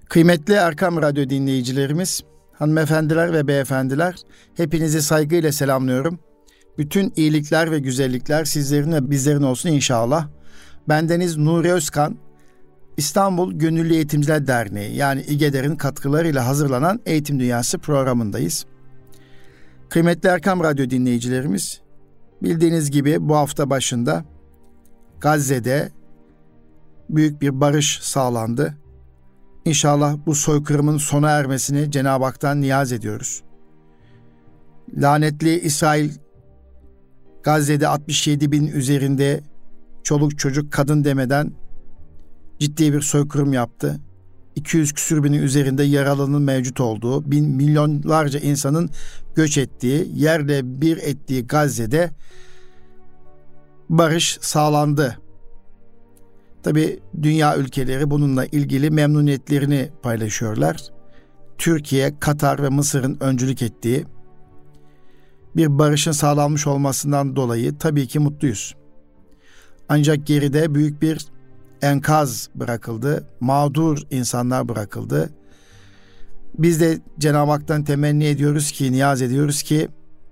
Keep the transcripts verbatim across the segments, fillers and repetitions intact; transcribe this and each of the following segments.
Kıymetli Erkam Radyo dinleyicilerimiz, hanımefendiler ve beyefendiler, hepinizi saygıyla selamlıyorum. Bütün iyilikler ve güzellikler sizlerin ve bizlerin olsun inşallah. Bendeniz Nuri Özkan, İstanbul Gönüllü Eğitimciler Derneği yani İGEDER'in katkılarıyla hazırlanan Eğitim Dünyası programındayız. Kıymetli Erkam Radyo dinleyicilerimiz, bildiğiniz gibi bu hafta başında Gazze'de büyük bir barış sağlandı. İnşallah bu soykırımın sona ermesini Cenab-ı Hak'tan niyaz ediyoruz. Lanetli İsrail Gazze'de altmış yedi bin üzerinde çoluk çocuk kadın demeden ciddi bir soykırım yaptı. iki yüz küsür binin üzerinde yaralının mevcut olduğu, bin milyonlarca insanın göç ettiği, yerle bir ettiği Gazze'de barış sağlandı. Tabii dünya ülkeleri bununla ilgili memnuniyetlerini paylaşıyorlar. Türkiye, Katar ve Mısır'ın öncülük ettiği bir barışın sağlanmış olmasından dolayı tabii ki mutluyuz. Ancak geride büyük bir enkaz bırakıldı, mağdur insanlar bırakıldı. Biz de Cenab-ı Hak'tan temenni ediyoruz ki, niyaz ediyoruz ki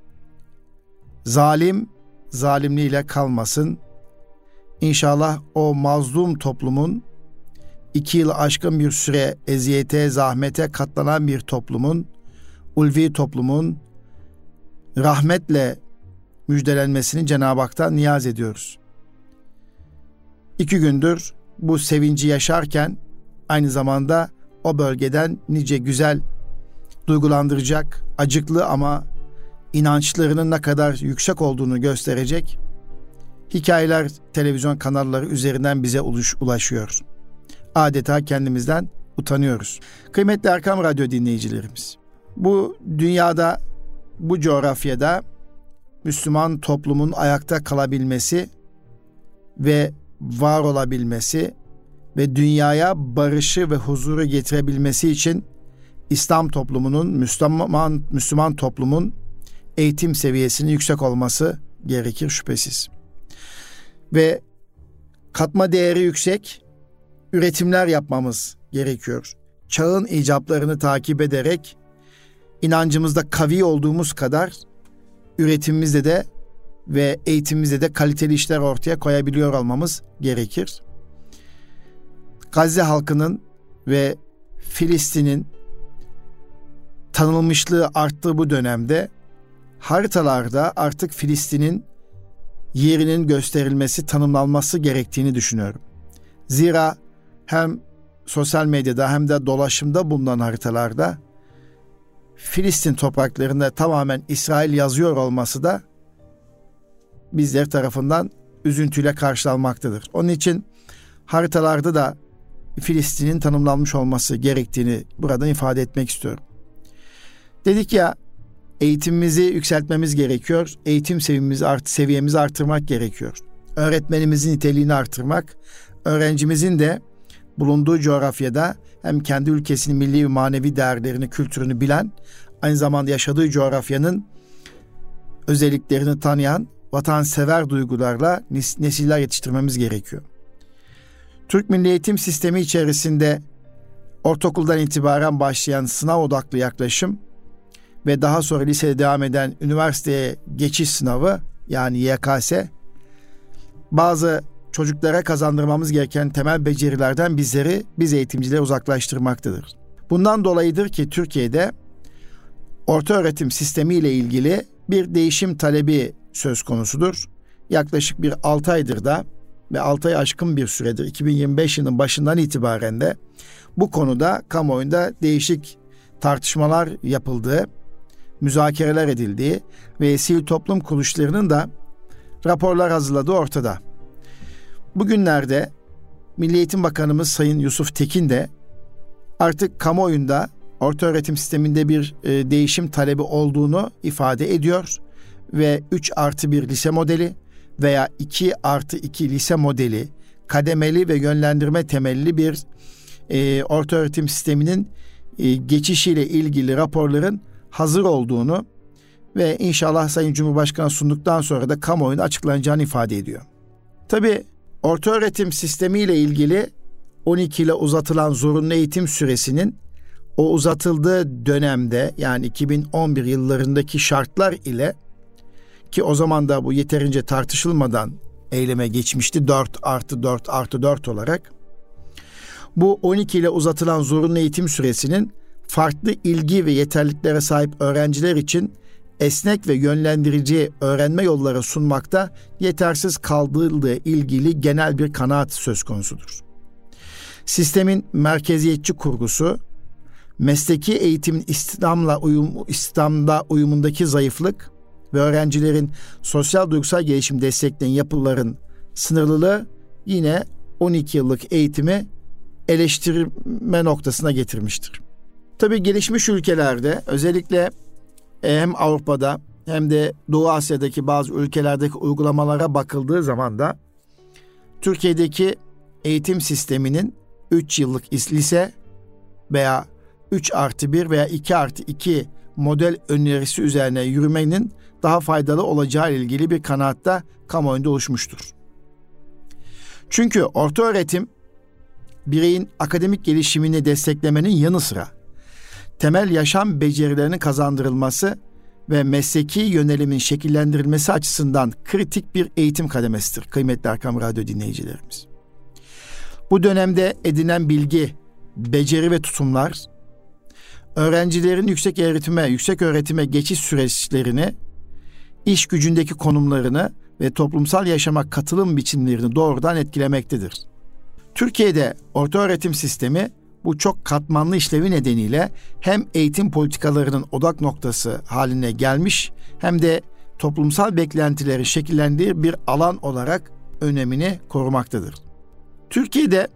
zalim zalimliğiyle kalmasın. İnşallah o mazlum toplumun, iki yıl aşkın bir süre eziyete, zahmete katlanan bir toplumun, ulvi toplumun rahmetle müjdelenmesini Cenab-ı Hak'tan niyaz ediyoruz. İki gündür bu sevinci yaşarken aynı zamanda o bölgeden nice güzel, duygulandıracak, acıklı ama inançlarının ne kadar yüksek olduğunu gösterecek hikayeler televizyon kanalları üzerinden bize ulaşıyor. Adeta kendimizden utanıyoruz. Kıymetli Erkam Radyo dinleyicilerimiz, bu dünyada, bu coğrafyada Müslüman toplumun ayakta kalabilmesi ve var olabilmesi ve dünyaya barışı ve huzuru getirebilmesi için İslam toplumunun, Müslüman, Müslüman toplumun eğitim seviyesinin yüksek olması gerekir şüphesiz. Ve katma değeri yüksek üretimler yapmamız gerekiyor. Çağın icaplarını takip ederek inancımızda kavi olduğumuz kadar üretimimizde de ve eğitimimizde de kaliteli işler ortaya koyabiliyor olmamız gerekir. Gazze halkının ve Filistin'in tanınmışlığı arttığı bu dönemde haritalarda artık Filistin'in yerinin gösterilmesi, tanımlanması gerektiğini düşünüyorum. Zira hem sosyal medyada hem de dolaşımda bulunan haritalarda Filistin topraklarında tamamen İsrail yazıyor olması da bizler tarafından üzüntüyle karşılanmaktadır. Onun için haritalarda da Filistin'in tanımlanmış olması gerektiğini buradan ifade etmek istiyorum. Dedik ya, eğitimimizi yükseltmemiz gerekiyor. Eğitim seviyemizi, art, seviyemizi artırmak gerekiyor. Öğretmenimizin niteliğini artırmak, öğrencimizin de bulunduğu coğrafyada hem kendi ülkesinin milli ve manevi değerlerini, kültürünü bilen, aynı zamanda yaşadığı coğrafyanın özelliklerini tanıyan, vatansever duygularla nesiller yetiştirmemiz gerekiyor. Türk Milli Eğitim Sistemi içerisinde ortaokuldan itibaren başlayan sınav odaklı yaklaşım ve daha sonra lisede devam eden üniversiteye geçiş sınavı yani Y K S bazı çocuklara kazandırmamız gereken temel becerilerden bizleri, biz eğitimcileri uzaklaştırmaktadır. Bundan dolayıdır ki Türkiye'de ortaöğretim sistemi ile ilgili bir değişim talebi söz konusudur. Yaklaşık bir altı aydır da ve altı ay aşkın bir süredir iki bin yirmi beş yılının başından itibaren de bu konuda kamuoyunda değişik tartışmalar yapıldığı, müzakereler edildiği ve sivil toplum kuruluşlarının da raporlar hazırladığı ortada. Bugünlerde Milli Eğitim Bakanımız Sayın Yusuf Tekin de artık kamuoyunda ortaöğretim sisteminde bir e, değişim talebi olduğunu ifade ediyor ve üç artı bir lise modeli veya iki artı iki lise modeli kademeli ve yönlendirme temelli bir e, ortaöğretim sisteminin e, geçişiyle ilgili raporların hazır olduğunu ve inşallah Sayın Cumhurbaşkanı sunduktan sonra da kamuoyuna açıklanacağını ifade ediyor. Tabii ortaöğretim sistemiyle ilgili on iki ile uzatılan zorunlu eğitim süresinin o uzatıldığı dönemde, yani iki bin on bir yıllarındaki şartlar ile, ki o zaman da bu yeterince tartışılmadan eyleme geçmişti dört artı dört artı dört olarak, bu on iki ile uzatılan zorunlu eğitim süresinin farklı ilgi ve yeterliliklere sahip öğrenciler için esnek ve yönlendirici öğrenme yolları sunmakta yetersiz kaldığı ilgili genel bir kanaat söz konusudur. Sistemin merkeziyetçi kurgusu, mesleki eğitimin istihdamla uyum, istihdamda uyumundaki zayıflık ve öğrencilerin sosyal duygusal gelişim destekleyen yapıların sınırlılığı yine on iki yıllık eğitimi eleştirme noktasına getirmiştir. Tabii gelişmiş ülkelerde, özellikle hem Avrupa'da hem de Doğu Asya'daki bazı ülkelerdeki uygulamalara bakıldığı zaman da Türkiye'deki eğitim sisteminin üç yıllık lise veya üç artı bir veya iki artı iki model önerisi üzerine yürümenin daha faydalı olacağı ile ilgili bir kanaatta kamuoyunda oluşmuştur. Çünkü ortaöğretim bireyin akademik gelişimini desteklemenin yanı sıra temel yaşam becerilerinin kazandırılması ve mesleki yönelimin şekillendirilmesi açısından kritik bir eğitim kademesidir kıymetli Erkam Radyo dinleyicilerimiz. Bu dönemde edinen bilgi, beceri ve tutumlar, öğrencilerin yüksek öğretime, yüksek öğretime geçiş süreçlerini, iş gücündeki konumlarını ve toplumsal yaşama katılım biçimlerini doğrudan etkilemektedir. Türkiye'de ortaöğretim sistemi bu çok katmanlı işlevi nedeniyle hem eğitim politikalarının odak noktası haline gelmiş hem de toplumsal beklentileri şekillendiği bir alan olarak önemini korumaktadır. Türkiye'de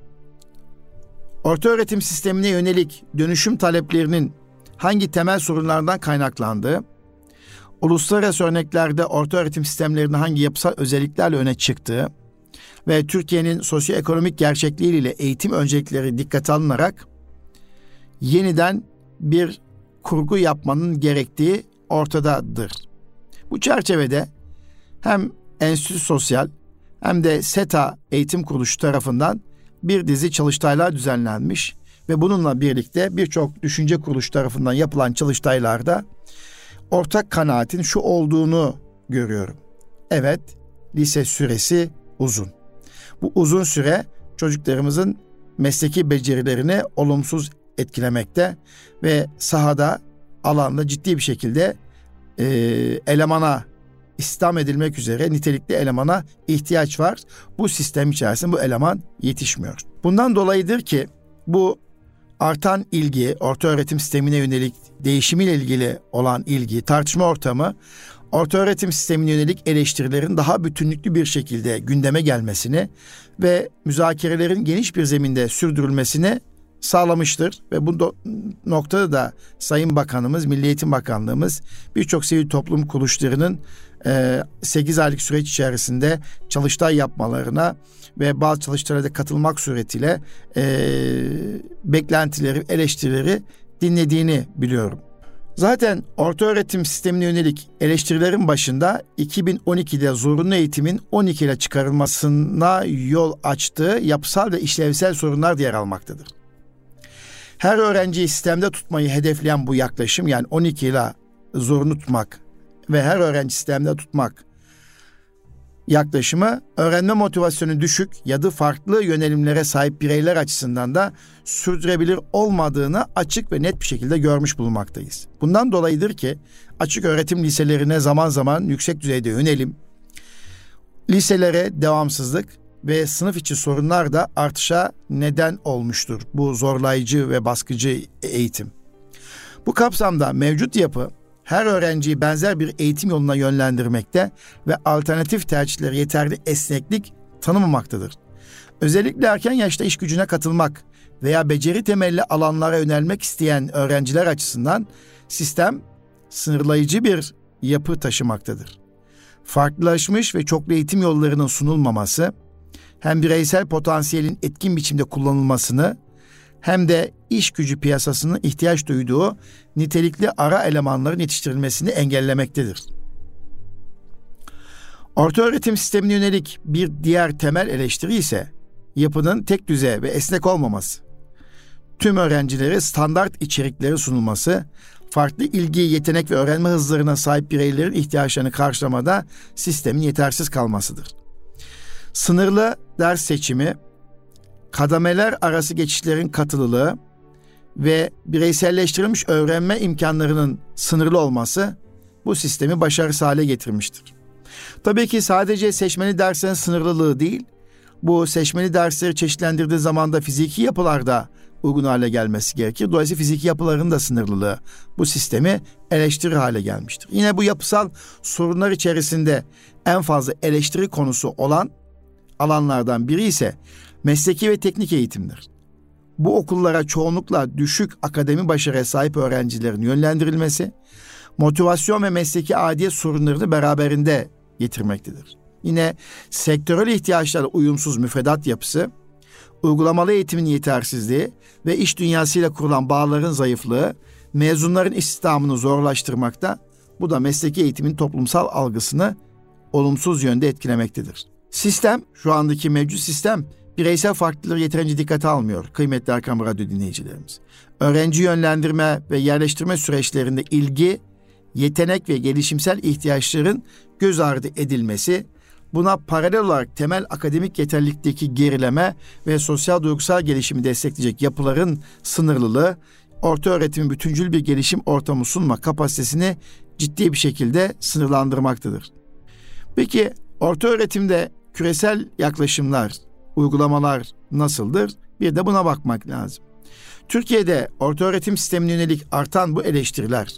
ortaöğretim sistemine yönelik dönüşüm taleplerinin hangi temel sorunlardan kaynaklandığı, uluslararası örneklerde ortaöğretim sistemlerinin hangi yapısal özelliklerle öne çıktığı ve Türkiye'nin sosyoekonomik gerçekliğiyle eğitim öncelikleri dikkate alınarak yeniden bir kurgu yapmanın gerektiği ortadadır. Bu çerçevede hem Enstitü Sosyal hem de SETA Eğitim Kuruluşu tarafından bir dizi çalıştaylar düzenlenmiş ve bununla birlikte birçok düşünce kuruluşu tarafından yapılan çalıştaylarda ortak kanaatin şu olduğunu görüyorum. Evet, lise süresi uzun. Bu uzun süre çocuklarımızın mesleki becerilerini olumsuz etkilemekte ve sahada, alanda ciddi bir şekilde e, elemana, istihdam edilmek üzere nitelikli elemana ihtiyaç var. Bu sistem içerisinde bu eleman yetişmiyor. Bundan dolayıdır ki bu artan ilgi, ortaöğretim sistemine yönelik değişimiyle ilgili olan ilgi, tartışma ortamı, ortaöğretim sistemine yönelik eleştirilerin daha bütünlüklü bir şekilde gündeme gelmesini ve müzakerelerin geniş bir zeminde sürdürülmesini sağlamıştır. Ve bu do- noktada da Sayın Bakanımız, Milli Eğitim Bakanlığımız birçok sivil toplum kuruluşlarının e, sekiz aylık süreç içerisinde çalıştay yapmalarına ve bazı çalıştaylara katılmak suretiyle e, beklentileri, eleştirileri dinlediğini biliyorum. Zaten ortaöğretim sistemine yönelik eleştirilerin başında iki bin on ikide zorunlu eğitimin on iki ile çıkarılmasına yol açtığı yapısal ve işlevsel sorunlar yer almaktadır. Her öğrenciyi sistemde tutmayı hedefleyen bu yaklaşım, yani on iki ile zorunlu tutmak ve her öğrenci sistemde tutmak yaklaşımı öğrenme motivasyonu düşük ya da farklı yönelimlere sahip bireyler açısından da sürdürebilir olmadığını açık ve net bir şekilde görmüş bulunmaktayız. Bundan dolayıdır ki açık öğretim liselerine zaman zaman yüksek düzeyde yönelim, liselere devamsızlık ve sınıf içi sorunlar da artışa neden olmuştur bu zorlayıcı ve baskıcı eğitim. Bu kapsamda mevcut yapı her öğrenciyi benzer bir eğitim yoluna yönlendirmekte ve alternatif tercihlere yeterli esneklik tanımamaktadır. Özellikle erken yaşta iş gücüne katılmak veya beceri temelli alanlara yönelmek isteyen öğrenciler açısından sistem sınırlayıcı bir yapı taşımaktadır. Farklılaşmış ve çoklu eğitim yollarının sunulmaması, hem bireysel potansiyelin etkin biçimde kullanılmasını hem de iş gücü piyasasının ihtiyaç duyduğu nitelikli ara elemanların yetiştirilmesini engellemektedir. Ortaöğretim sistemine yönelik bir diğer temel eleştiri ise yapının tek düze ve esnek olmaması, tüm öğrencilere standart içerikleri sunulması, farklı ilgi, yetenek ve öğrenme hızlarına sahip bireylerin ihtiyaçlarını karşılamada sistemin yetersiz kalmasıdır. Sınırlı ders seçimi, kademeler arası geçişlerin katılılığı ve bireyselleştirilmiş öğrenme imkanlarının sınırlı olması bu sistemi başarısız hale getirmiştir. Tabii ki sadece seçmeli derslerin sınırlılığı değil, bu seçmeli dersleri çeşitlendirdiği zaman da fiziki yapılarda uygun hale gelmesi gerekir. Dolayısıyla fiziki yapıların da sınırlılığı bu sistemi eleştirir hale gelmiştir. Yine bu yapısal sorunlar içerisinde en fazla eleştiri konusu olan alanlardan biri ise mesleki ve teknik eğitimdir. Bu okullara çoğunlukla düşük akademi başarıya sahip öğrencilerin yönlendirilmesi, motivasyon ve mesleki aidiyet sorunlarını beraberinde getirmektedir. Yine sektörel ihtiyaçlarla uyumsuz müfredat yapısı, uygulamalı eğitimin yetersizliği ve iş dünyasıyla kurulan bağların zayıflığı mezunların istihdamını zorlaştırmakta, bu da mesleki eğitimin toplumsal algısını olumsuz yönde etkilemektedir. Sistem, şu andaki mevcut sistem bireysel farklılıkları yeterince dikkate almıyor kıymetli Erkam Radyo dinleyicilerimiz. Öğrenci yönlendirme ve yerleştirme süreçlerinde ilgi, yetenek ve gelişimsel ihtiyaçların göz ardı edilmesi, buna paralel olarak temel akademik yeterlilikteki gerileme ve sosyal duygusal gelişimi destekleyecek yapıların sınırlılığı, orta öğretimin bütüncül bir gelişim ortamı sunma kapasitesini ciddi bir şekilde sınırlandırmaktadır. Peki orta öğretimde küresel yaklaşımlar, uygulamalar nasıldır? Bir de buna bakmak lazım. Türkiye'de orta öğretim sistemine yönelik artan bu eleştiriler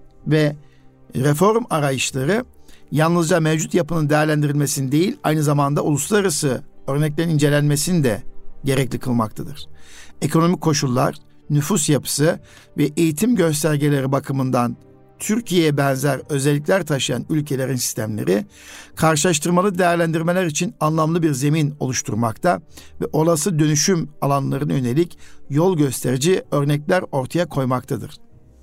ve reform arayışları yalnızca mevcut yapının değerlendirilmesini değil, aynı zamanda uluslararası örneklerin incelenmesini de gerekli kılmaktadır. Ekonomik koşullar, nüfus yapısı ve eğitim göstergeleri bakımından Türkiye'ye benzer özellikler taşıyan ülkelerin sistemleri karşılaştırmalı değerlendirmeler için anlamlı bir zemin oluşturmakta ve olası dönüşüm alanlarına yönelik yol gösterici örnekler ortaya koymaktadır.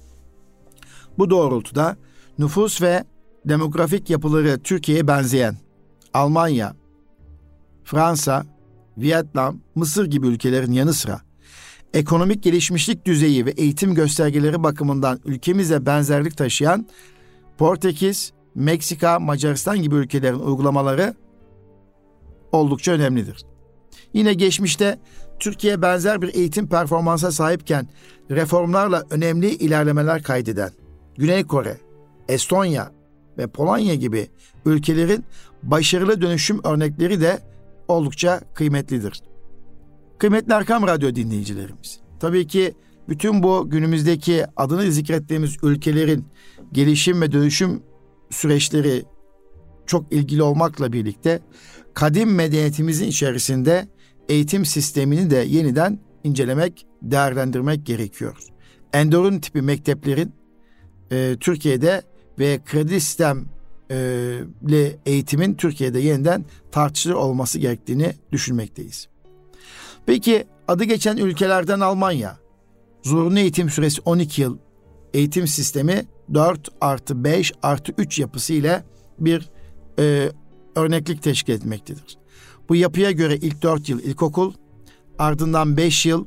Bu doğrultuda nüfus ve demografik yapıları Türkiye'ye benzeyen Almanya, Fransa, Vietnam, Mısır gibi ülkelerin yanı sıra ekonomik gelişmişlik düzeyi ve eğitim göstergeleri bakımından ülkemize benzerlik taşıyan Portekiz, Meksika, Macaristan gibi ülkelerin uygulamaları oldukça önemlidir. Yine geçmişte Türkiye benzer bir eğitim performansa sahipken reformlarla önemli ilerlemeler kaydeden Güney Kore, Estonya ve Polonya gibi ülkelerin başarılı dönüşüm örnekleri de oldukça kıymetlidir. Kıymetli Erkam Radyo dinleyicilerimiz, tabii ki bütün bu günümüzdeki adını zikrettiğimiz ülkelerin gelişim ve dönüşüm süreçleri çok ilgili olmakla birlikte kadim medeniyetimizin içerisinde eğitim sistemini de yeniden incelemek, değerlendirmek gerekiyor. Enderun tipi mekteplerin e, Türkiye'de ve kredi sistemli eğitimin Türkiye'de yeniden tartışılır olması gerektiğini düşünmekteyiz. Peki adı geçen ülkelerden Almanya, zorunlu eğitim süresi on iki yıl, eğitim sistemi dört artı beş artı üç yapısı ile bir e, örneklik teşkil etmektedir. Bu yapıya göre ilk dört yıl ilkokul, ardından beş yıl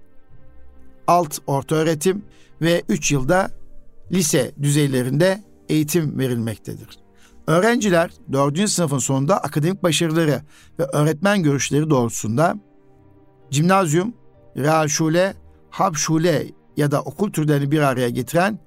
alt ortaöğretim ve üç yılda lise düzeylerinde eğitim verilmektedir. Öğrenciler dördüncü sınıfın sonunda akademik başarıları ve öğretmen görüşleri doğrultusunda Cimnazyum, Realschule, Hauptschule ya da okul türlerini bir araya getiren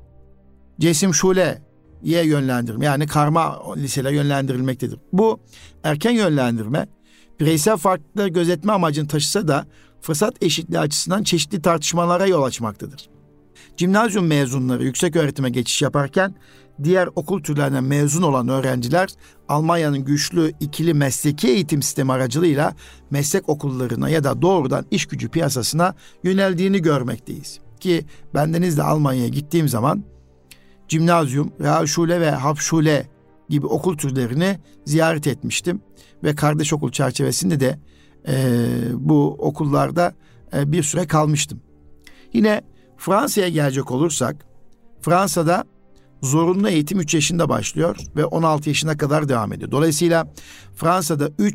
Cesimschule'ye yönlendirilme, yani karma liseler yönlendirilmektedir. Bu erken yönlendirme bireysel farklılıkları gözetme amacını taşısa da fırsat eşitliği açısından çeşitli tartışmalara yol açmaktadır. Cimnazyum mezunları yüksek öğretime geçiş yaparken diğer okul türlerinden mezun olan öğrenciler Almanya'nın güçlü ikili mesleki eğitim sistemi aracılığıyla meslek okullarına ya da doğrudan iş gücü piyasasına yöneldiğini görmekteyiz. Ki bendeniz de Almanya'ya gittiğim zaman Cimnazyum, Realschule ve Hauptschule gibi okul türlerini ziyaret etmiştim ve kardeş okul çerçevesinde de e, bu okullarda e, bir süre kalmıştım. Yine Fransa'ya gelecek olursak, Fransa'da zorunlu eğitim üç yaşında başlıyor ve on altı yaşına kadar devam ediyor. Dolayısıyla Fransa'da üç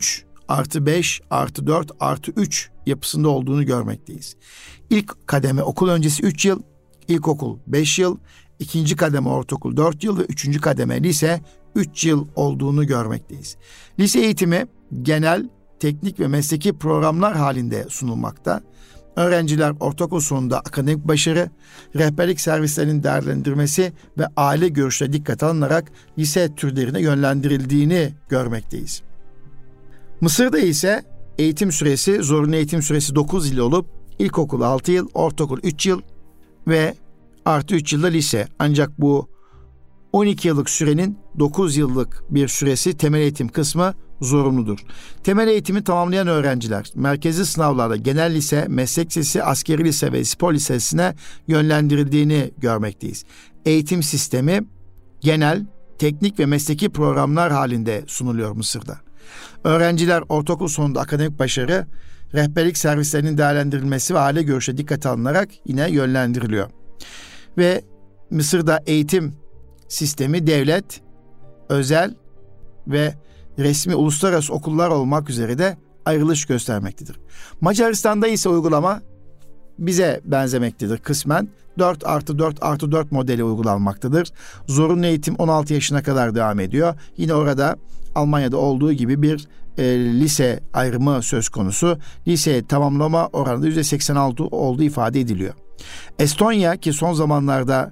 artı beş, artı dört, artı üç yapısında olduğunu görmekteyiz. İlk kademe okul öncesi üç yıl, ilkokul beş yıl, ikinci kademe ortaokul dört yıl ve üçüncü kademe lise üç yıl olduğunu görmekteyiz. Lise eğitimi genel, teknik ve mesleki programlar halinde sunulmakta. Öğrenciler ortaokul sonunda akademik başarı, rehberlik servislerinin değerlendirmesi ve aile görüşleri dikkate alınarak lise türlerine yönlendirildiğini görmekteyiz. Mısır'da ise eğitim süresi, zorunlu eğitim süresi dokuz yıl olup ilkokul altı yıl, ortaokul üç yıl ve artı üç yılda lise. Ancak bu on iki yıllık sürenin dokuz yıllık bir süresi temel eğitim kısmı zorunludur. Temel eğitimi tamamlayan öğrenciler merkezi sınavlarda genel lise, meslek lisesi, askeri lise ve spor lisesine yönlendirildiğini görmekteyiz. Eğitim sistemi genel, teknik ve mesleki programlar halinde sunuluyor Mısır'da. Öğrenciler ortaokul sonunda akademik başarı, rehberlik servislerinin değerlendirilmesi ve aile görüşe dikkate alınarak yine yönlendiriliyor. Ve Mısır'da eğitim sistemi devlet, özel ve resmi uluslararası okullar olmak üzere de ayrılış göstermektedir. Macaristan'da ise uygulama bize benzemektedir kısmen. dört artı dört artı dört modeli uygulanmaktadır. Zorunlu eğitim on altı yaşına kadar devam ediyor. Yine orada Almanya'da olduğu gibi bir e, lise ayrımı söz konusu. Lise tamamlama oranı yüzde seksen altı olduğu ifade ediliyor. Estonya ki son zamanlarda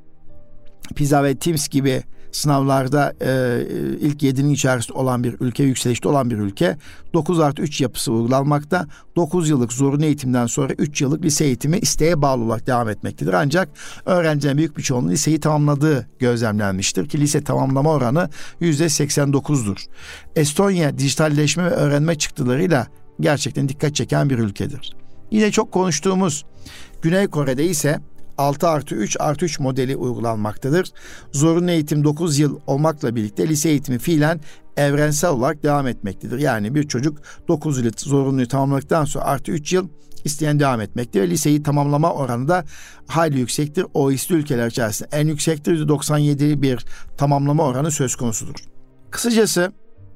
PISA ve TIMSS gibi sınavlarda e, ilk yedinin içerisinde olan bir ülke, yükselişte olan bir ülke. dokuz artı üç yapısı uygulanmakta. dokuz yıllık zorunlu eğitimden sonra üç yıllık lise eğitimi isteğe bağlı olarak devam etmektedir. Ancak öğrencilerin büyük bir çoğunluğu liseyi tamamladığı gözlemlenmiştir ki lise tamamlama oranı yüzde seksen dokuzdur. Estonya dijitalleşme ve öğrenme çıktılarıyla gerçekten dikkat çeken bir ülkedir. Yine çok konuştuğumuz Güney Kore'de ise altı artı üç artı üç modeli uygulanmaktadır. Zorunlu eğitim dokuz yıl olmakla birlikte lise eğitimi fiilen evrensel olarak devam etmektedir. Yani bir çocuk dokuz yıl zorunluyu tamamladıktan sonra artı üç yıl isteyen devam etmekte ve liseyi tamamlama oranı da hayli yüksektir. O E C D ülkeler içerisinde en yüksektir. yüzde doksan yedi bir tamamlama oranı söz konusudur. Kısacası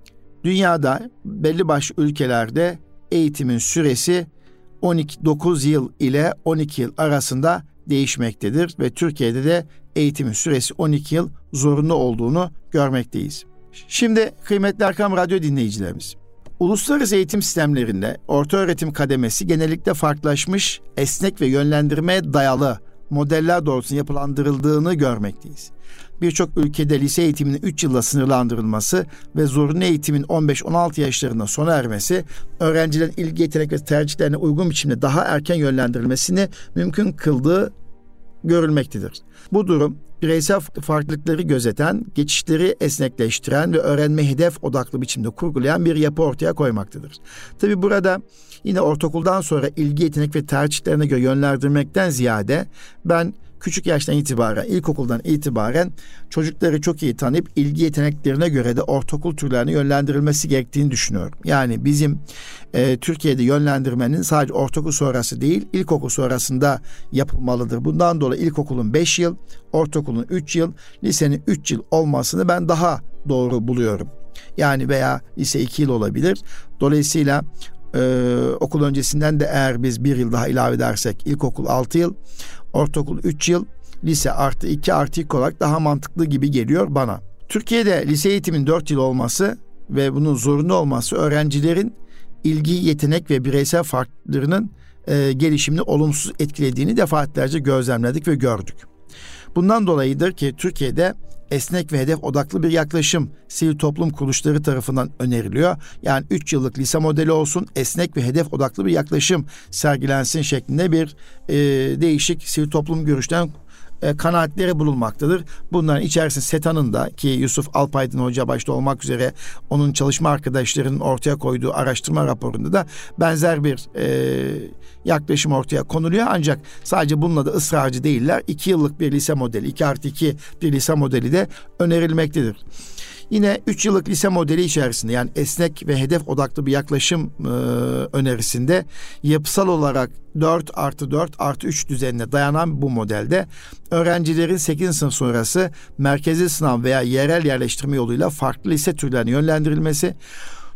dünyada belli başlı ülkelerde eğitimin süresi on iki dokuz yıl ile on iki yıl arasında değişmektedir ve Türkiye'de de eğitimin süresi on iki yıl zorunlu olduğunu görmekteyiz. Şimdi kıymetli Erkam Radyo dinleyicilerimiz, uluslararası eğitim sistemlerinde ortaöğretim kademesi genellikle farklılaşmış, esnek ve yönlendirmeye dayalı modeller doğrultusunda yapılandırıldığını görmekteyiz. Birçok ülkede lise eğitiminin üç yılla sınırlandırılması ve zorunlu eğitimin on beş on altı yaşlarında sona ermesi, öğrencilerin ilgi, yetenek ve tercihlerine uygun biçimde daha erken yönlendirilmesini mümkün kıldığı görülmektedir. Bu durum, bireysel farklılıkları gözeten, geçişleri esnekleştiren ve öğrenme hedef odaklı biçimde kurgulayan bir yapı ortaya koymaktadır. Tabii burada yine ortaokuldan sonra ilgi, yetenek ve tercihlerine göre yönlendirmekten ziyade ben küçük yaştan itibaren, ilkokuldan itibaren çocukları çok iyi tanıyıp ilgi yeteneklerine göre de ortaokul türlerine yönlendirilmesi gerektiğini düşünüyorum. Yani bizim e, Türkiye'de yönlendirmenin sadece ortaokul sonrası değil, ilkokul sonrasında yapılmalıdır. Bundan dolayı ilkokulun beş yıl, ortaokulun üç yıl, lisenin üç yıl olmasını ben daha doğru buluyorum. Yani veya lise iki yıl olabilir. Dolayısıyla Ee, okul öncesinden de eğer biz bir yıl daha ilave edersek ilkokul altı yıl, ortaokul üç yıl, lise artı iki artı iki olarak daha mantıklı gibi geliyor bana. Türkiye'de lise eğitimin dört yıl olması ve bunun zorunlu olması öğrencilerin ilgi, yetenek ve bireysel farklarının e, gelişimini olumsuz etkilediğini defaatlerce gözlemledik ve gördük. Bundan dolayıdır ki Türkiye'de esnek ve hedef odaklı bir yaklaşım sivil toplum kuruluşları tarafından öneriliyor. Yani üç yıllık lise modeli olsun, esnek ve hedef odaklı bir yaklaşım sergilensin şeklinde bir e, değişik sivil toplum görüşten e, kanaatleri bulunmaktadır. Bunların içerisinde SETA'nın da ki Yusuf Alpaydın Hoca başta olmak üzere onun çalışma arkadaşlarının ortaya koyduğu araştırma raporunda da benzer bir e, yaklaşım ortaya konuluyor. Ancak sadece bununla da ısrarcı değiller. İki yıllık bir lise modeli, iki artı iki bir lise modeli de önerilmektedir. Yine üç yıllık lise modeli içerisinde yani esnek ve hedef odaklı bir yaklaşım e, önerisinde yapısal olarak dört artı dört artı üç düzenine dayanan bu modelde öğrencilerin sekizinci sınıf sonrası merkezi sınav veya yerel yerleştirme yoluyla farklı lise türlerine yönlendirilmesi,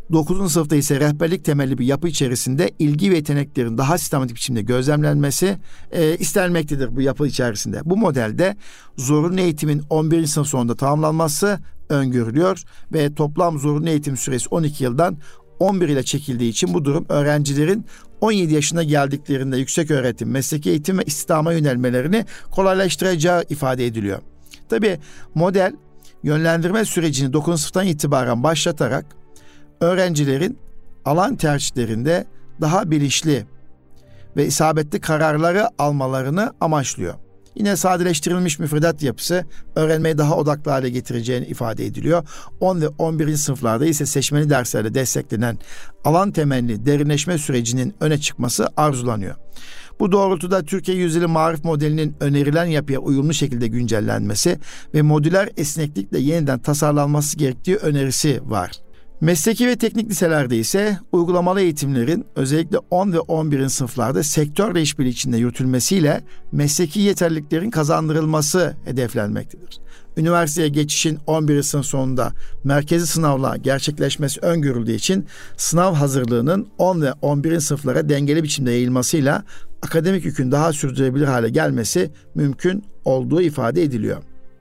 dokuzuncu sınıfta ise rehberlik temelli bir yapı içerisinde ilgi ve yeteneklerin daha sistematik biçimde gözlemlenmesi e, istenmektedir bu yapı içerisinde. Bu modelde zorunlu eğitimin on birinci sınıf sonunda tamamlanması öngörülüyor ve toplam zorunlu eğitim süresi on iki yıldan on bir ile çekildiği için bu durum öğrencilerin on yedi yaşına geldiklerinde yüksek öğretim, mesleki eğitim ve istihdama yönelmelerini kolaylaştıracağı ifade ediliyor. Tabii model yönlendirme sürecini dokuzuncu sınıftan itibaren başlatarak öğrencilerin alan tercihlerinde daha bilinçli ve isabetli kararları almalarını amaçlıyor. Yine sadeleştirilmiş müfredat yapısı öğrenmeyi daha odaklı hale getireceğini ifade ediliyor. on ve on birinci sınıflarda ise seçmeli derslerle desteklenen alan temelli derinleşme sürecinin öne çıkması arzulanıyor. Bu doğrultuda Türkiye Yüzyılı Marif modelinin önerilen yapıya uyumlu şekilde güncellenmesi ve modüler esneklikle yeniden tasarlanması gerektiği önerisi var. Mesleki ve teknik liselerde ise uygulamalı eğitimlerin özellikle on ve on birinci sınıflarda sektörle işbirliği içinde yürütülmesiyle mesleki yeterliliklerin kazandırılması hedeflenmektedir. Üniversiteye geçişin on birinci sınıf sonunda merkezi sınavla gerçekleşmesi öngörüldüğü için sınav hazırlığının on ve on birinci sınıflara dengeli biçimde yayılmasıyla akademik yükün daha sürdürülebilir hale gelmesi mümkün olduğu ifade ediliyor.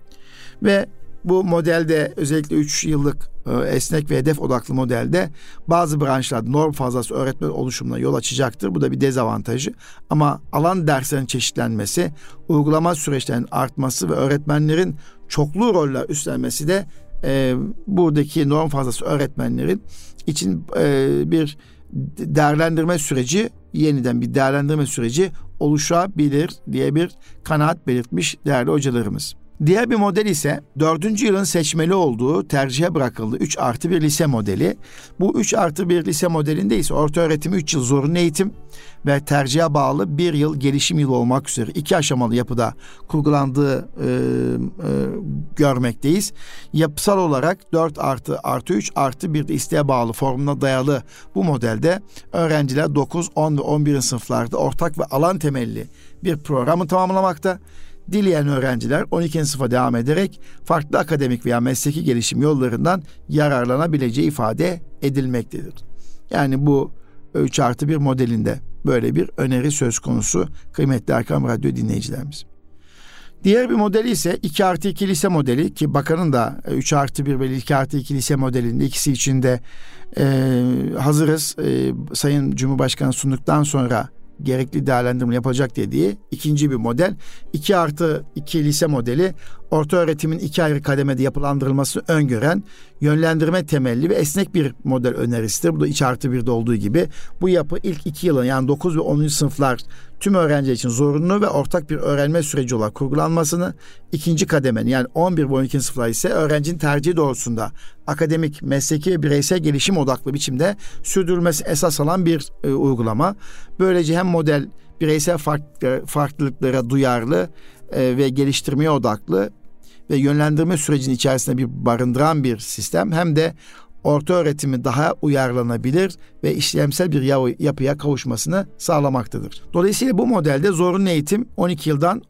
Ve bu modelde özellikle üç yıllık esnek ve hedef odaklı modelde bazı branşlarda norm fazlası öğretmen oluşumuna yol açacaktır. Bu da bir dezavantajı. Ama alan derslerin çeşitlenmesi, uygulama süreçlerinin artması ve öğretmenlerin çoklu roller üstlenmesi de e, buradaki norm fazlası öğretmenlerin için e, bir değerlendirme süreci, yeniden bir değerlendirme süreci oluşabilir diye bir kanaat belirtmiş değerli hocalarımız. Diğer bir model ise dördüncü yılın seçmeli olduğu tercihe bırakıldığı üç artı bir lise modeli. Bu üç artı bir lise modelinde ise orta öğretimi üç yıl zorunlu eğitim ve tercihe bağlı bir yıl gelişim yılı olmak üzere iki aşamalı yapıda kurgulandığı e, e, görmekteyiz. Yapısal olarak dört artı artı üç artı bir de isteğe bağlı formuna dayalı bu modelde öğrenciler dokuz, on ve on birinci sınıflarda ortak ve alan temelli bir programı tamamlamakta. Dileyen öğrenciler on ikinci sınıfa devam ederek farklı akademik veya mesleki gelişim yollarından yararlanabileceği ifade edilmektedir. Yani bu üç artı bir modelinde böyle bir öneri söz konusu kıymetli Erkam Radyo dinleyicilerimiz. Diğer bir modeli ise iki artı iki lise modeli ki bakanın da üç artı bir ve iki artı iki lise modelinde ikisi için de e, hazırız. E, Sayın Cumhurbaşkanı sunduktan sonra gerekli değerlendirme yapacak dediği ikinci bir model. iki artı iki lise modeli orta öğretimin iki ayrı kademede yapılandırılması öngören yönlendirme temelli ve esnek bir model önerisidir. Bu da üç artı birde olduğu gibi bu yapı ilk iki yılın yani dokuz ve onuncu sınıflar tüm öğrenciler için zorunlu ve ortak bir öğrenme süreci olarak kurgulanmasını, ikinci kademenin yani on bir ve on ikinci sınıflar ise öğrencinin tercihi doğrultusunda akademik, mesleki ve bireysel gelişim odaklı biçimde sürdürülmesi esas alan bir e, uygulama. Böylece hem model bireysel farklı, farklılıklara duyarlı e, ve geliştirmeye odaklı ve yönlendirme sürecinin içerisinde bir barındıran bir sistem hem de orta öğretimi daha uyarlanabilir ve işlemsel bir yapıya kavuşmasını sağlamaktadır. Dolayısıyla bu modelde zorunlu eğitim on iki yıldan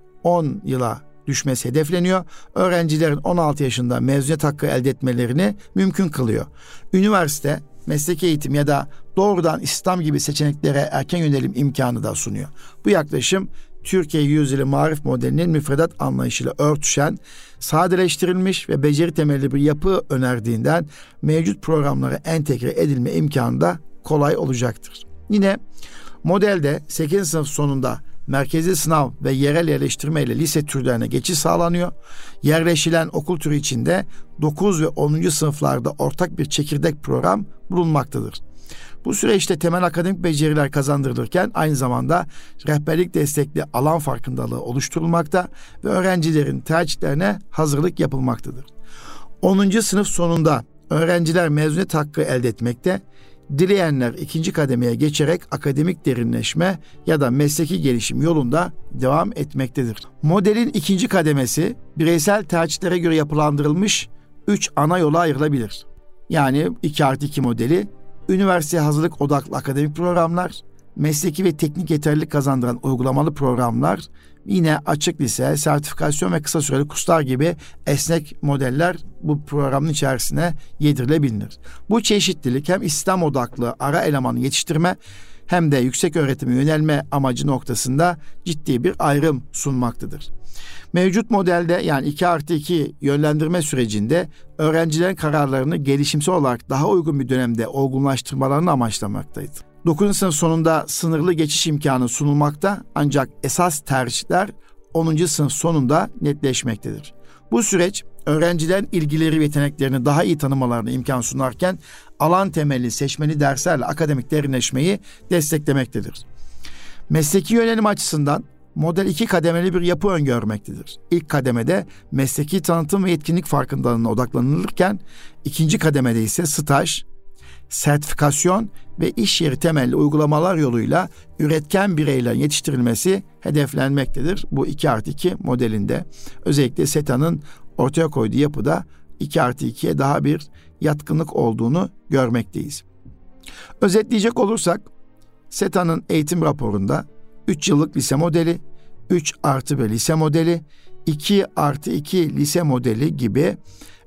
on yıla düşmesi hedefleniyor. Öğrencilerin on altı yaşında mezuniyet hakkı elde etmelerini mümkün kılıyor. Üniversite, mesleki eğitim ya da doğrudan istihdam gibi seçeneklere erken yönelim imkanı da sunuyor. Bu yaklaşım Türkiye Yüzyılı Marif modelinin müfredat anlayışıyla örtüşen, sadeleştirilmiş ve beceri temelli bir yapı önerdiğinden mevcut programlara entegre edilme imkanı da kolay olacaktır. Yine modelde sekizinci sınıf sonunda merkezi sınav ve yerel yerleştirme ile lise türlerine geçiş sağlanıyor. Yerleşilen okul türü içinde dokuz ve onuncu sınıflarda ortak bir çekirdek program bulunmaktadır. Bu süreçte temel akademik beceriler kazandırılırken aynı zamanda rehberlik destekli alan farkındalığı oluşturulmakta ve öğrencilerin tercihlerine hazırlık yapılmaktadır. onuncu sınıf sonunda öğrenciler mezuniyet hakkı elde etmekte, dileyenler ikinci kademeye geçerek akademik derinleşme ya da mesleki gelişim yolunda devam etmektedir. Modelin ikinci kademesi bireysel tercihlere göre yapılandırılmış üç ana yola ayrılabilir. Yani iki artı iki modeli, üniversiteye hazırlık odaklı akademik programlar, mesleki ve teknik yeterlilik kazandıran uygulamalı programlar, yine açık lise, sertifikasyon ve kısa süreli kurslar gibi esnek modeller bu programın içerisine yedirilebilir. Bu çeşitlilik hem istihdam odaklı ara elemanı yetiştirme hem de yüksek öğretime yönelme amacı noktasında ciddi bir ayrım sunmaktadır. Mevcut modelde, yani iki artı iki yönlendirme sürecinde öğrencilerin kararlarını gelişimsel olarak daha uygun bir dönemde olgunlaştırmalarını amaçlamaktaydı. dokuzuncu sınıf sonunda sınırlı geçiş imkanı sunulmakta, ancak esas tercihler onuncu sınıf sonunda netleşmektedir. Bu süreç öğrencilerin ilgileri ve yeteneklerini daha iyi tanımalarına imkan sunarken alan temelli seçmeli derslerle akademik derinleşmeyi desteklemektedir. Mesleki yönelim açısından model iki kademeli bir yapı öngörmektedir. İlk kademede mesleki tanıtım ve yetkinlik farkındalığına odaklanılırken ikinci kademede ise staj, sertifikasyon ve iş yeri temelli uygulamalar yoluyla üretken bireylerin yetiştirilmesi hedeflenmektedir. Bu iki artı iki modelinde özellikle SETA'nın ortaya koyduğu yapıda iki artı ikiye daha bir yatkınlık olduğunu görmekteyiz. Özetleyecek olursak SETA'nın eğitim raporunda üç yıllık lise modeli, üç artı bir lise modeli, iki artı iki lise modeli gibi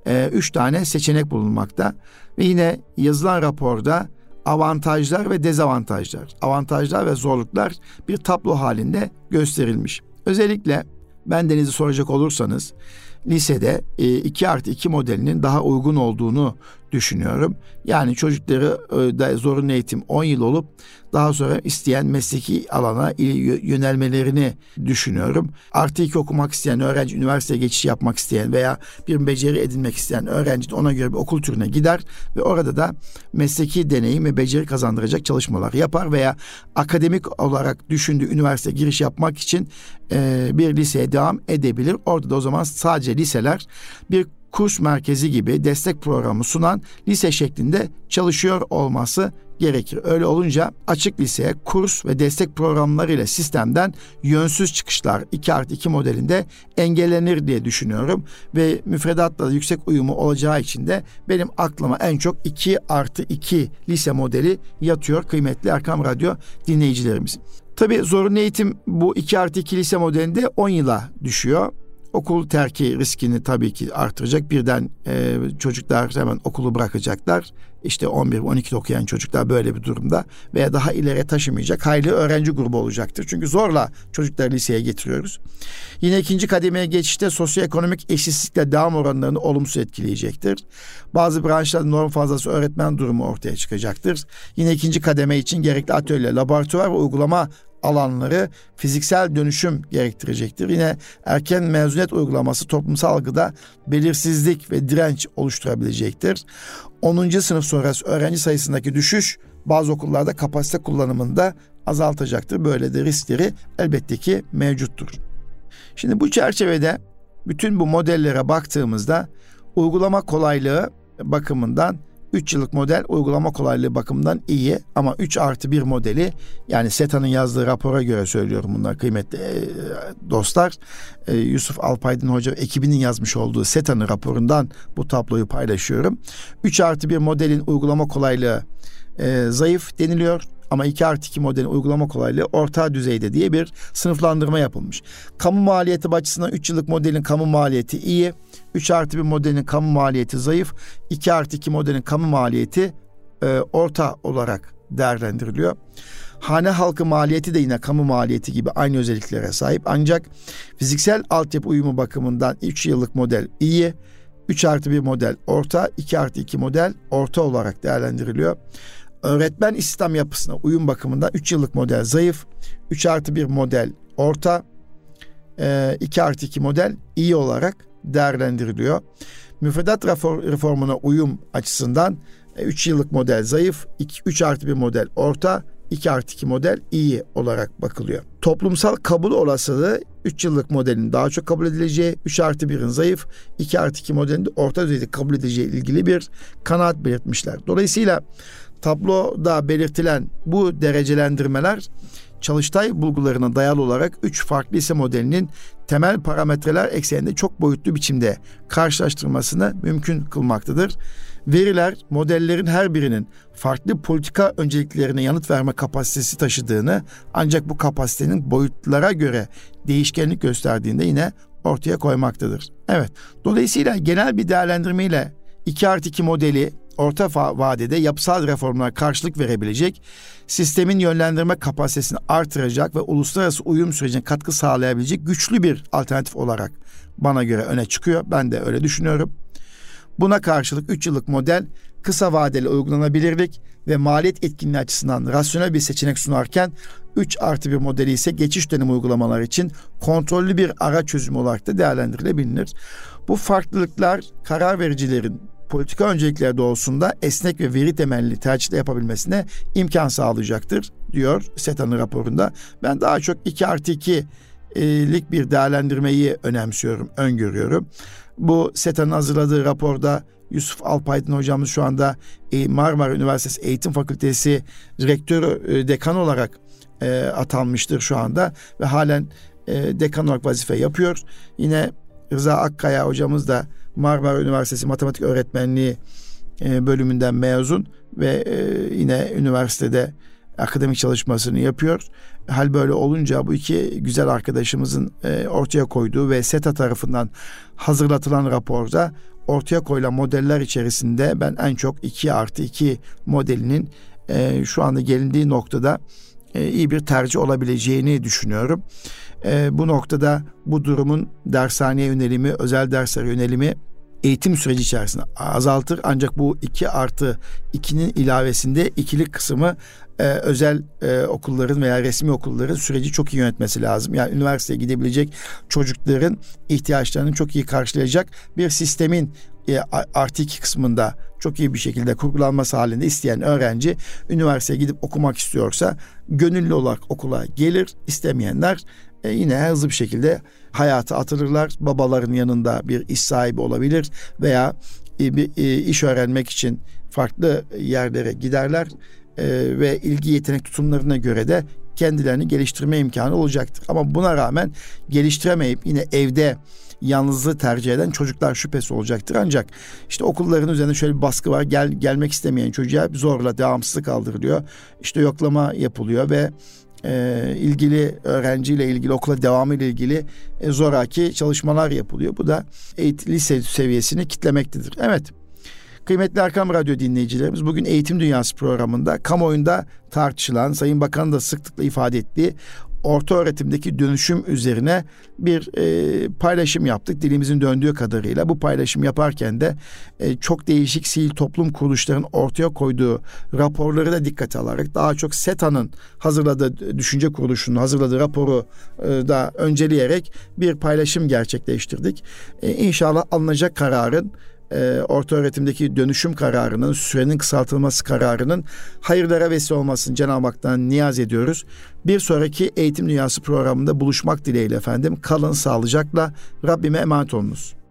üç tane seçenek bulunmakta. Ve yine yazılan raporda avantajlar ve dezavantajlar, avantajlar ve zorluklar bir tablo halinde gösterilmiş. Özellikle bendenizi soracak olursanız lisede iki artı iki modelinin daha uygun olduğunu düşünüyorum. Yani çocukları da zorunlu eğitim on yıl olup daha sonra isteyen mesleki alana yönelmelerini düşünüyorum. Artı iki okumak isteyen öğrenci, üniversiteye geçiş yapmak isteyen veya bir beceri edinmek isteyen öğrenci de ona göre bir okul türüne gider ve orada da mesleki deneyim ve beceri kazandıracak çalışmalar yapar veya akademik olarak düşündüğü üniversite giriş yapmak için e, bir liseye devam edebilir. Orada da o zaman sadece liseler bir kurs merkezi gibi destek programı sunan lise şeklinde çalışıyor olması gerekir. Öyle olunca açık lise, kurs ve destek programları ile sistemden yönsüz çıkışlar iki artı iki modelinde engellenir diye düşünüyorum. Ve müfredatla da yüksek uyumu olacağı için de benim aklıma en çok iki artı iki lise modeli yatıyor kıymetli Erkam Radyo dinleyicilerimiz. Tabii zorunlu eğitim bu iki artı iki lise modelinde on yıla düşüyor. Okul terki riskini tabii ki artıracak. Birden e, çocuklar hemen okulu bırakacaklar. İşte on bir on ikide okuyan çocuklar böyle bir durumda veya daha ileriye taşımayacak hayli öğrenci grubu olacaktır. Çünkü zorla çocukları liseye getiriyoruz. Yine ikinci kademeye geçişte sosyoekonomik eşitsizlikle devam oranlarını olumsuz etkileyecektir. Bazı branşlarda norm fazlası öğretmen durumu ortaya çıkacaktır. Yine ikinci kademe için gerekli atölye, laboratuvar ve uygulama alanları fiziksel dönüşüm gerektirecektir. Yine erken mezuniyet uygulaması toplumsal algıda belirsizlik ve direnç oluşturabilecektir. onuncu sınıf sonrası öğrenci sayısındaki düşüş bazı okullarda kapasite kullanımında azaltacaktır. Böyle de riskleri elbette ki mevcuttur. Şimdi bu çerçevede bütün bu modellere baktığımızda uygulama kolaylığı bakımından üç yıllık model uygulama kolaylığı bakımından iyi ama üç artı bir modeli, yani SETA'nın yazdığı rapora göre söylüyorum bunlar kıymetli e, dostlar. E, Yusuf Alpaydın Hoca ekibinin yazmış olduğu SETA'nın raporundan bu tabloyu paylaşıyorum. üç artı bir modelin uygulama kolaylığı e, zayıf deniliyor. Ama iki artı iki modelin uygulama kolaylığı orta düzeyde diye bir sınıflandırma yapılmış. Kamu maliyeti açısından üç yıllık modelin kamu maliyeti iyi. üç artı bir modelin kamu maliyeti zayıf. iki artı iki modelin kamu maliyeti e, orta olarak değerlendiriliyor. Hane halkı maliyeti de yine kamu maliyeti gibi aynı özelliklere sahip. Ancak fiziksel altyapı uyumu bakımından üç yıllık model iyi. üç artı bir model orta, iki artı iki model orta olarak değerlendiriliyor. Öğretmen istihdam yapısına uyum bakımından üç yıllık model zayıf, üç artı bir model orta, iki artı iki model iyi olarak değerlendiriliyor. Müfredat reformuna uyum açısından üç yıllık model zayıf, üç artı bir model orta, iki artı iki model iyi olarak bakılıyor. Toplumsal kabul olasılığı üç yıllık modelin daha çok kabul edileceği, üç artı birin zayıf, iki artı iki modelin de orta düzeyde kabul edileceği ilgili bir kanaat belirtmişler. Dolayısıyla tabloda belirtilen bu derecelendirmeler Çalıştay bulgularına dayalı olarak üç farklı lise modelinin temel parametreler ekseninde çok boyutlu biçimde karşılaştırmasını mümkün kılmaktadır. Veriler, modellerin her birinin farklı politika önceliklerine yanıt verme kapasitesi taşıdığını, ancak bu kapasitenin boyutlara göre değişkenlik gösterdiğinde yine ortaya koymaktadır. Evet, dolayısıyla genel bir değerlendirmeyle iki artı iki modeli orta vadede yapısal reformlara karşılık verebilecek, sistemin yönlendirme kapasitesini artıracak ve uluslararası uyum sürecine katkı sağlayabilecek güçlü bir alternatif olarak bana göre öne çıkıyor. Ben de öyle düşünüyorum. Buna karşılık üç yıllık model kısa vadeli uygulanabilirlik ve maliyet etkinliği açısından rasyonel bir seçenek sunarken üç artı bir modeli ise geçiş dönemi uygulamalar için kontrollü bir araç çözümü olarak da değerlendirilebilir. Bu farklılıklar karar vericilerin politika öncelikleri doğrultusunda esnek ve veri temelli tercihler yapabilmesine imkan sağlayacaktır diyor SETA'nın raporunda. Ben daha çok iki artı ikilik bir değerlendirmeyi önemsiyorum, öngörüyorum. Bu SETA'nın hazırladığı raporda Yusuf Alpaydın hocamız şu anda Marmara Üniversitesi Eğitim Fakültesi Rektörü, dekan olarak e, atanmıştır şu anda ve halen e, dekan olarak vazife yapıyor. Yine Rıza Akkaya hocamız da Marmara Üniversitesi Matematik Öğretmenliği e, bölümünden mezun ve e, yine üniversitede akademik çalışmasını yapıyor. Hal böyle olunca bu iki güzel arkadaşımızın e, ortaya koyduğu ve SETA tarafından hazırlatılan raporda ortaya koyulan modeller içerisinde ben en çok iki artı iki modelinin e, şu anda gelindiği noktada e, iyi bir tercih olabileceğini düşünüyorum. E, bu noktada bu durumun dershaneye yönelimi, özel derslere yönelimi eğitim süreci içerisinde azaltır. Ancak bu iki artı ikinin ilavesinde ikilik kısmı e, özel e, okulların veya resmi okulların süreci çok iyi yönetmesi lazım. Yani üniversiteye gidebilecek çocukların ihtiyaçlarını çok iyi karşılayacak bir sistemin e, artı iki kısmında çok iyi bir şekilde kurgulanması halinde isteyen öğrenci üniversiteye gidip okumak istiyorsa gönüllü olarak okula gelir, istemeyenler E yine hızlı bir şekilde hayata atılırlar. Babaların yanında bir iş sahibi olabilir veya bir iş öğrenmek için farklı yerlere giderler e, ve ilgi yetenek tutumlarına göre de kendilerini geliştirme imkanı olacaktır. Ama buna rağmen geliştiremeyip yine evde yalnızlığı tercih eden çocuklar şüphesi olacaktır. Ancak işte okulların üzerinde şöyle bir baskı var. Gel gelmek istemeyen çocuğa zorla devamsızlık kaldırılıyor. İşte yoklama yapılıyor ve e, ilgili öğrenciyle ilgili okula devamı ile ilgili e, zoraki çalışmalar yapılıyor. Bu da eğitim, lise seviyesini kitlemektedir. Evet. Kıymetli Erkam Radyo dinleyicilerimiz, bugün Eğitim Dünyası programında kamuoyunda tartışılan, Sayın Bakan'ın da sıklıkla ifade ettiği orta öğretimdeki dönüşüm üzerine bir e, paylaşım yaptık. Dilimizin döndüğü kadarıyla bu paylaşım yaparken de e, çok değişik sivil toplum kuruluşlarının ortaya koyduğu raporları da dikkate alarak daha çok SETA'nın hazırladığı, düşünce kuruluşunun hazırladığı raporu e, da önceleyerek bir paylaşım gerçekleştirdik. E, İnşallah alınacak kararın, E, orta öğretimdeki dönüşüm kararının, sürenin kısaltılması kararının hayırlara vesile olmasını Cenab-ı Hak'tan niyaz ediyoruz. Bir sonraki Eğitim Dünyası programında buluşmak dileğiyle efendim. Kalın sağlıcakla, Rabbime emanet olunuz.